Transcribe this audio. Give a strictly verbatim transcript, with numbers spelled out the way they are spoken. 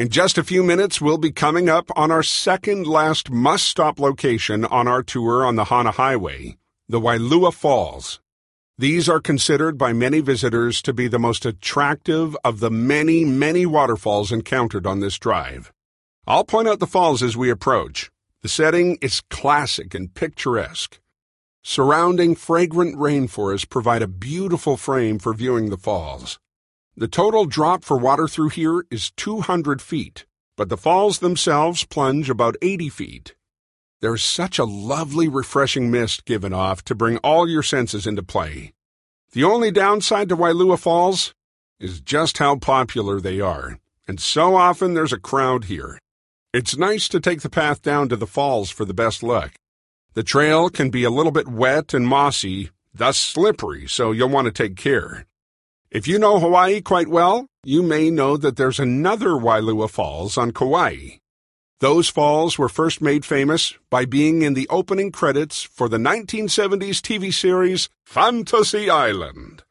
In just a few minutes, we'll be coming up on our second last must-stop location on our tour on the Hana Highway, the Wailua Falls. These are considered by many visitors to be the most attractive of the many, many waterfalls encountered on this drive. I'll point out the falls as we approach. The setting is classic and picturesque. Surrounding fragrant rainforests provide a beautiful frame for viewing the falls. The total drop for water through here is two hundred feet, but the falls themselves plunge about eighty feet. There's such a lovely, refreshing mist given off to bring all your senses into play. The only downside to Wailua Falls is just how popular they are, and so often there's a crowd here. It's nice to take the path down to the falls for the best look. The trail can be a little bit wet and mossy, thus slippery, so you'll want to take care. If you know Hawaii quite well, you may know that there's another Wailua Falls on Kauai. Those falls were first made famous by being in the opening credits for the nineteen seventies T V series Fantasy Island.